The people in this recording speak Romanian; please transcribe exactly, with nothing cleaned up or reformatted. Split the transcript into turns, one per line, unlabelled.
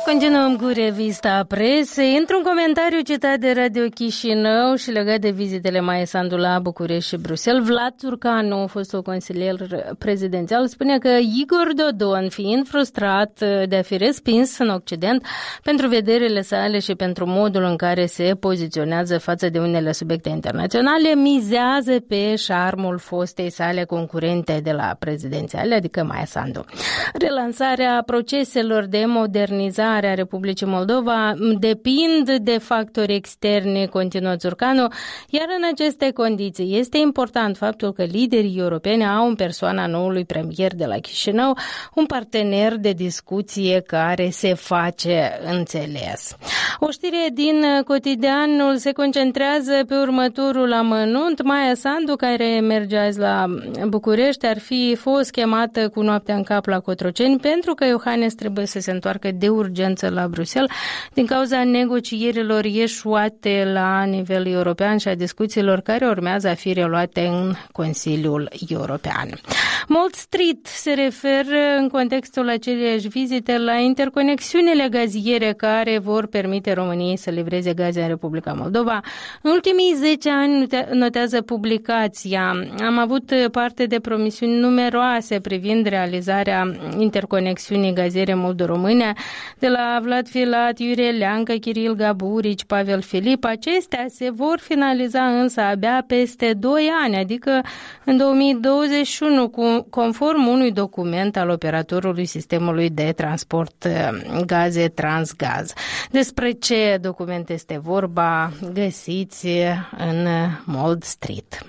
Continuăm cu revista presei. Într-un comentariu citat de Radio Chișinău și legat de vizitele Maia Sandu la București și Bruxelles, Vlad Țurcanu, fostul consilier prezidențial, spune că Igor Dodon, fiind frustrat de a fi respins în Occident pentru vederile sale și pentru modul în care se poziționează față de unele subiecte internaționale, mizează pe șarmul fostei sale concurente de la prezidențiale, adică Maia Sandu. Relansarea proceselor de modernizare a Republicii Moldova depind de factori externi, continuă Țurcanu, iar în aceste condiții este important faptul că liderii europeni au în persoana noului premier de la Chișinău un partener de discuție care se face înțeles. O știre din Cotidianul se concentrează pe următorul amănunt. Maia Sandu, care merge azi la București, ar fi fost chemată cu noaptea în cap la Cotroceni pentru că Iohannis trebuie să se întoarcă de urgență la Bruxelles din cauza negocierilor eșuate la nivel european și a discuțiilor care urmează a fi reluate în Consiliul European. Malt Street se referă în contextul aceleiași vizite la interconexiunile gaziere care vor permite României să livreze gaze în Republica Moldova. În ultimii zece ani, notează publicația, am avut parte de promisiuni numeroase privind realizarea interconexiunii gaziere moldo-române de la Vlad Filat, Iurie Leancă, Chiril Gaburici, Pavel Filip. Acestea se vor finaliza însă abia peste doi ani, adică în două mii douăzeci și unu, conform unui document al operatorului sistemului de transport gaze Transgaz. Despre ce document este vorba, găsiți în Malt Street.